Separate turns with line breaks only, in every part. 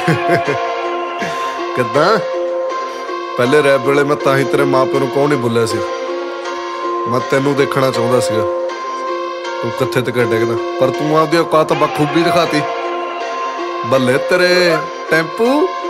ਕਿੱਦਾਂ ਪਹਿਲੇ ਰੈਪ ਵੇਲੇ ਮੈਂ ਤਾਂ ਹੀ ਤੇਰੇ ਮਾਂ ਪਿਓ ਨੂੰ ਕੌਣ ਨਹੀਂ ਬੋਲਿਆ ਸੀ। ਮੈਂ ਤੈਨੂੰ ਦੇਖਣਾ ਚਾਹੁੰਦਾ ਸੀਗਾ ਤੂੰ ਕਿੱਥੇ ਤੱਕ ਡਿੱਗਦਾ, ਪਰ ਤੂੰ ਆਪਦੀ ਔਕਾਤ ਬਖੂਬੀ ਦਿਖਾਤੀ। ਬੱਲੇ ਤੇਰੇ ਟੈਂਪੂ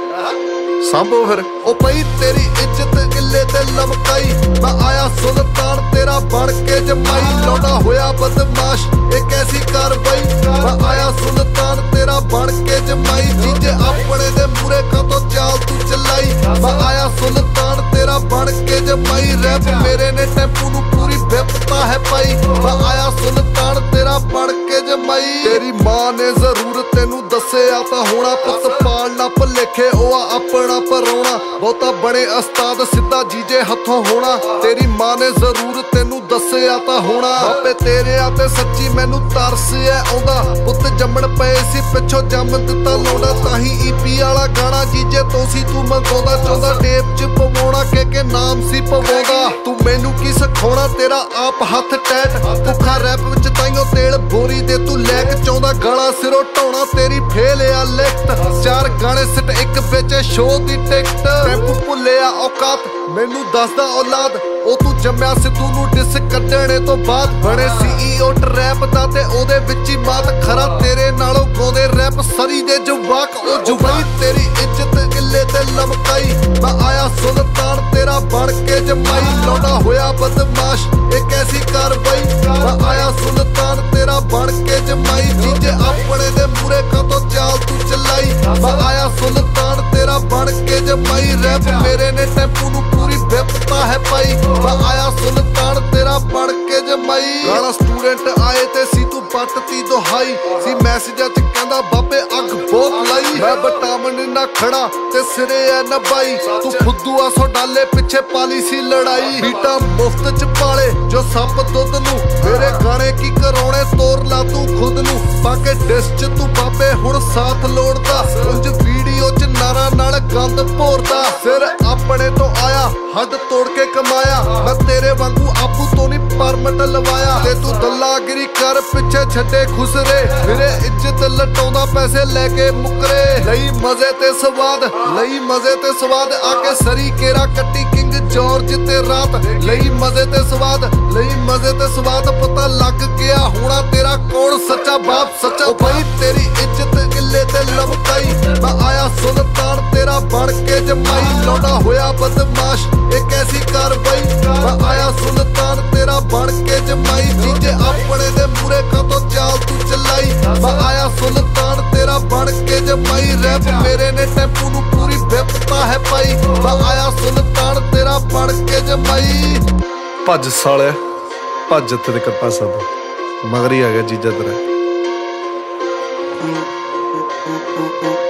ਸਾਂਭੋ ਫਿਰ। ਉਹ ਪਈ ਤੇਰੀ ਇੱਜ਼ਤ ਕਿੱਲੇ ਤੇ ਲਮਕਾਈ, ਮੈਂ ਆਇਆ ਸੁਲਤਾਨ ਤੇਰਾ ਬਣ ਕੇ ਜਮਾਈ। ਲਾਉਂਦਾ ਹੋਇਆ ਬਦਮਾਸ਼ ਇਹ ਕੈਸੀ ਕਾਰਵਾਈ, ਮੈਂ ਆਇਆ ਸੁਲਤਾਨ ਤੇਰਾ ਬਣ ਕੇ ਜਮਾਈ। ਜੀਜੇ ਆਪਣੇ ਦੇ ਮੂਰੇ ਕਾਤੋਂ ਚਾਲ ਤੂੰ ਚਲਾਈ, ਮੈਂ ਆਇਆ ਸੁਲਤਾਨ ਤੇਰਾ ਬਣ ਕੇ ਜਮਾਈ। ਰੈਪ ਮੇਰੇ ਨੇ ਟੈਂਪੂ ਨੂੰ ਪੂਰੀ ਵਿਪਤਾ ਹੈ ਪਾਈ, ਮੈਂ ਆਇਆ ਸੁਲਤਾਨ ਤੇਰਾ ਬਣ ਕੇ ਜਮਾਈ। ਤੇਰੀ ਮਾਂ ਨੇ ਜ਼ਰੂਰ ਤੈਨੂੰ ਦੱਸਿਆ ਤਾਂ ਹੋਣਾ, ਪੁੱਤ ਪਾਲਣਾ ਭੁਲੇਖੇ ਉਹ ਆ ਆਪਣਾ ਪਰਾਉਣਾ। ਬਹੁਤਾ ਬਣੇ ਉਸਤਾਦ ਸਿੱਧਾ ਜੀਜੇ ਹੱਥੋਂ ਹੋਣਾ, ਤੇਰੀ ਮਾਂ ਨੇ ਜ਼ਰੂਰ ਤੈਨੂੰ ਦੱਸਿਆ ਤਾਂ ਹੋਣਾ। ਆਪੇ ਤੇਰਿਆਂ ਤੇ ਸੱਚੀ ਮੈਨੂੰ ਤਰਸ ਐ ਆਉਂਦਾ, ਪੁੱਤ ਜੰਮਣ ਪਏ ਸੀ ਪਿੱਛੋਂ ਜੰਮ ਦਿੱਤਾ ਲਾਉਂਦਾ। ਤਾਂ ਹੀ ਈਪੀ ਵਾਲਾ ਗਾਣਾ ਜੀਜੇ ਤੋਂ ਸੀ ਤੂੰ ਮੰਗਾਉਂਦਾ, ਚਾਹੁੰਦਾ ਟੇਪ ਚ ਪਵਾਉਣਾ ਕਿ ਨਾਮ ਸੀ ਪਵਾਉਂਦਾ। ਤੂੰ ਮੈਨੂੰ ਕੀ ਸਿਖਾਉਣਾ ਤੇਰਾ ਆਪ ਹੱਥ ਟੈਟ, ਭੁੱਖਾ ਰੈਪ ਵਿੱਚ ਤਾਈਓ ਤੇਲ ਬੋਰੀ ਦੇ ਤੂੰ ਲੈ ਕੇ ਚਾਹੁੰਦਾ ਗਾਲਾਂ ਸਿਰੋਂ ਢਾਉਣਾ। ਤੇਰੀ ਫੇਲ ਆ ਲਿਖਤ, 4 ਗਾਣੇ ਸਿੱਟ ਇੱਕ ਵਿੱਚ ਸ਼ੋਅ ਦੀ ਟਿਕਟ। ਟੈਂਪੂ ਭੁੱਲਿਆ ਔਕਾਤ ਮੈਨੂੰ ਦੱਸਦਾ ਔਲਾਦ, ਉਹ ਤੂੰ ਜੰਮਿਆ ਸਿੱਧੂ ਨੂੰ ਡਿਸ ਕੱਢਣੇ ਤੋਂ ਬਾਅਦ। ਬਣੇ CEO ਟਰੈਪ ਦਾ ਤੇ ਉਹਦੇ ਵਿੱਚ ਹੀ ਮਾਤ, ਖਰਾ ਤੇਰੇ ਨਾਲੋਂ ਗਾਉਂਦੇ ਰੈਪ ਸਰੀ ਦੇ ਜਵਾਕ। ਉਹ ਜੁਬਾਈ ਤੇਰੀ ਇੱਜ਼ਤ ਕਿੱਲੇ ਤੇ ਲਮਕਾਈ, ਮੈਂ ਆਇਆ ਸੁਲਤਾਨ ਤੇਰਾ ਬਣ ਕੇ ਜਮਾਈ। ਲਾਉਂਦਾ ਹੋਇਆ ਬਦਮਾਸ਼ ਇਹ ਕੈਸੀ ਕਾਰਵਾਈ, ਮੈਂ ਆਇਆ ਸੁਲਤਾਨ ਤੇਰਾ ਬਣ ਕੇ ਜਮਾਈ। ਜੀਜੇ ਆਪਣੇ ਦੇ ਮੂਰੇ ਕਾਤੋਂ ਚਾਲ ਤੂੰ ਚਲਾਈ, ਮੈਂ ਆਇਆ ਸੁਲਤਾਨ ਤੇਰਾ ਬਣ ਕੇ ਜਮਾਈ। ਰੈਪ ਮੇਰੇ ਨੇ ਟੈਂਪੂ ਨੂੰ ਪੂਰੀ ਵਿਪਤਾ ਹੈ ਪਾਈ, ਮੈਂ ਆਇਆ ਸੁਲਤਾਨ ਤੇਰਾ ਬਣ ਕੇ ਜਮਾਈ। ਗਾਣਾ ਸਟੂਡੈਂਟ ਆਏ ਤੇ ਸੀ ਤੂੰ ਪੱਟਤੀ ਦੁਹਾਈ, ਸੀ ਮੈਸੇਜਾਂ ਚ ਕਹਿੰਦਾ ਬਾਬੇ ਅੱਗ ਬਹੁਤ ਲਾਈ। ਮੈਂ ਬਟਾਮਣ ਨਾ ਖੜਾ ਤੇ ਸਿਰੇ ਐ ਨਬਾਈ, ਤੂੰ ਫੁੱਦੂ ਆ ਸੋ ਡਾਲੇ ਪਿੱਛੇ ਪਾਲੀ ਸੀ ਲੜਾਈ। ਬੀਟਾ ਮੁਫਤ ਚ ਪਾਲੇ ਜੋ ਸੱਪ ਦੁੱਧ ਨੂੰ, ਮੇਰੇ ਗਾਣੇ ਕੀ ਕਰਾਉਣੇ ਤੋਰ ਲਾ ਤੂੰ ਖੁਦ ਨੂੰ। ਬਾਕੇ ਡਿਸ ਚ ਤੂੰ ਬਾਬੇ ਹੁਣ ਸਾਥ ਲੋੜਦਾ, ਉਂਝ ਵੀਡੀਓ ਚ ਨਾਰਾ ਨਾਲ ਗੰਦ ਭੋਰਦਾ। ਸਿਰ ਆਪਣੇ ਤੋਂ ਆਇਆ ਹੱਦ ਤੋੜ ਕੇ ਕਮਾਇਆ, ਮੈਂ ਤੇਰੇ ਵਾਂਗੂ ਆਪੂ ਤੋਂ ਨਹੀਂ ਪਰਮਟ ਲਵਾਇਆ। ਤੇ ਤੂੰ ਦੱਲਾਗਿਰੀ ਕਰ ਪਿੱਛੇ ਛੱਡੇ ਖੁਸਰੇ, ਮੇਰੇ ਇੱਜ਼ਤ ਲਟਾਉਂਦਾ ਪੈਸੇ ਲੈ ਕੇ ਮੁਕਰੇ। ਲਈ ਮਜ਼ੇ ਤੇ ਸਵਾਦ, ਲਈ ਮਜ਼ੇ ਤੇ ਸਵਾਦ, ਆ ਕੇ ਸਰੀ ਕੇਰਾ ਕੱਟੀ ਕਿੰਗ ਜੌਰਜ ਤੇ ਰਾਤ। ਲਈ ਮਜ਼ੇ ਤੇ ਸਵਾਦ, ਲਈ ਮਜ਼ੇ ਤੇ ਸਵਾਦ, ਪਤਾ ਲੱਗ ਗਿਆ ਹੋਣਾ ਤੇਰਾ ਕੌਣ ਸੱਚਾ ਬਾਪ ਸੱਚਾ ਭਾਈ। ਤੇਰੀ ਇੱਜ਼ਤ ਕਿੱਲੇ ਤੇ ਲਮਕਾਈ, ਮੈਂ ਆਇਆ ਸੁਲਤਾਨ ਤੇਰਾ ਬਣ ਕੇ ਜਮਾਈ। ਲਾਉਂਦਾ ਹੋਇਆ ਬਦਮਾਸ਼ ਇਹ ਕੈਸੀ ਕਾਰਵਾਈ, ਮੈਂ ਆਇਆ ਸੁਲਤਾਨ ਤੇਰਾ ਬਣ ਕੇ ਜਮਾਈ। ਜੀਜੇ ਆਪਣੇ ਦੇ ਮੂਰੇ ਕਾਤੋਂ ਚਾਲ ਤੂੰ ਚਲਾਈ, ਮੈਂ ਆਇਆ ਸੁਲਤਾਨ ਤੇਰਾ ਬਣ ਕੇ ਜਮਾਈ। ਰੈਪ ਮੇਰੇ ਨੇ ਟੈਂਪੂ ਨੂੰ ਪੂਰੀ ਵਿਪਤਾ ਹੈ ਪਾਈ, ਮੈਂ ਆਇਆ ਸੁਲਤਾਨ ਤੇਰਾ ਬਣ ਕੇ ਜਮਾਈ। ਭੱਜ ਸਾਲਿਆ ਭੱਜ, ਇੱਥੇ ਤੱਕ ਪਾ ਸਕਦਾ ਮਗਰ ਹੀ ਆ ਗਿਆ ਜੀਜਾ ਤੇਰਾ।